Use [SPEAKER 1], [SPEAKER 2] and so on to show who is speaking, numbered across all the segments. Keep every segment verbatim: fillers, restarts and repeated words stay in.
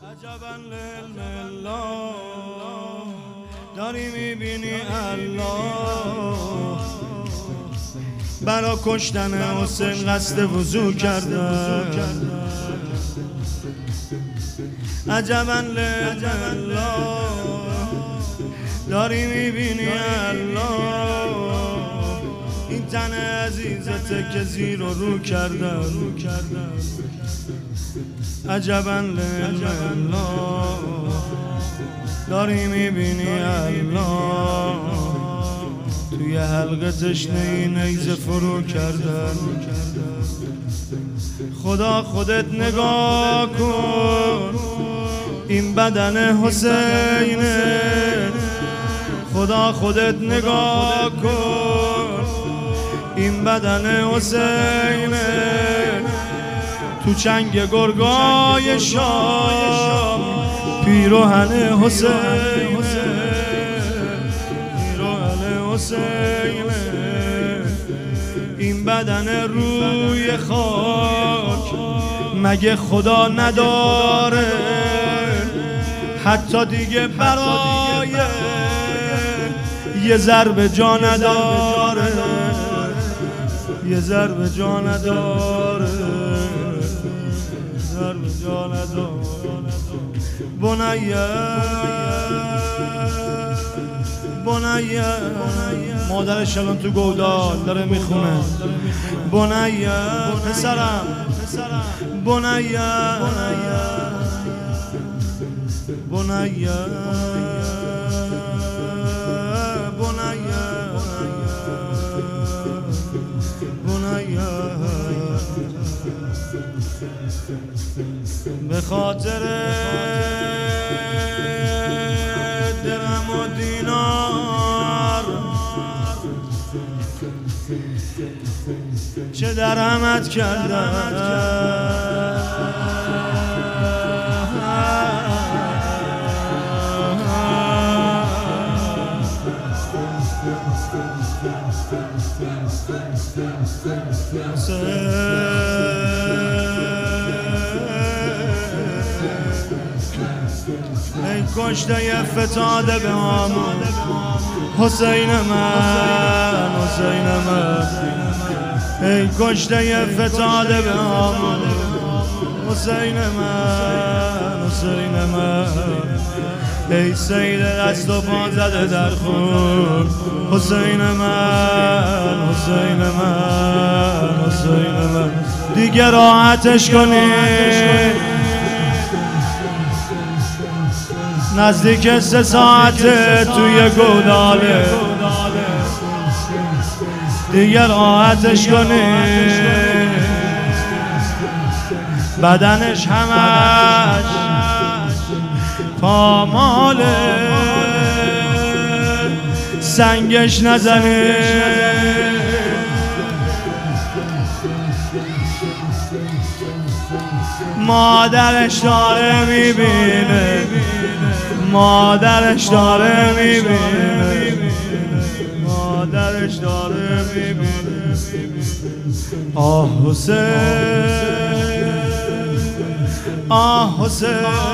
[SPEAKER 1] عجبا لله داری میبینی الله برا کشتن حسین قصد وضو کرده. عجبا لله داری میبینی الله این تن عزیزته که زیر و رو کرده. عجبا لله داری میبینی الله توی حلقه تشنه‌ای نیزه فرو کردن. خدا خودت نگاه کن این بدن حسینه، خدا خودت نگاه کن این بدن حسینه تو چنگ گرگای شام پیروهن حسینه، پیروهن حسینه این بدن روی خاک مگه خدا نداره حتی دیگه برای یه ضرب جا نداره، یه ضرب جا نداره، ضرب جا نداره. بنیه بنیه مادرش الان تو گودال داره میخونه. بنیه پسرم بنیه بنیه به خاطر درم و دینار چه درمت کردن. ای کشته فتاده به همون حسین من، حسین من ای کشته فتاده به همون حسین من، حسین من ای سید دست و پا زده در خون حسین من، حسین من، حسین من دیگه راحتش کنی نزدیک سه ساعته توی گوداله دیگه راحتش کنی بدنش همش پاماله سنگش نزنه مادرش داره میبینه، مادرش داره میبینه، مادرش داره میبینه. آه حسین آه حسین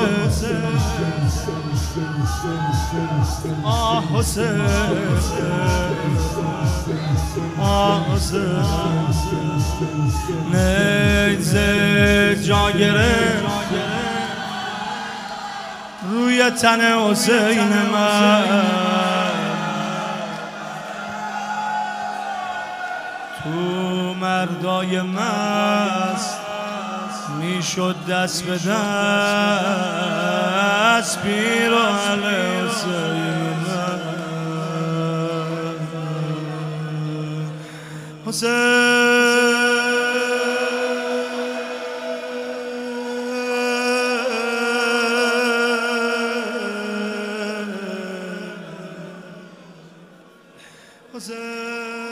[SPEAKER 1] آه حسین آه حسین نیزه جا گرفت روی تن حسین من تو مردای مست میشد دست به دست پیراهن حسین من. حسین حسین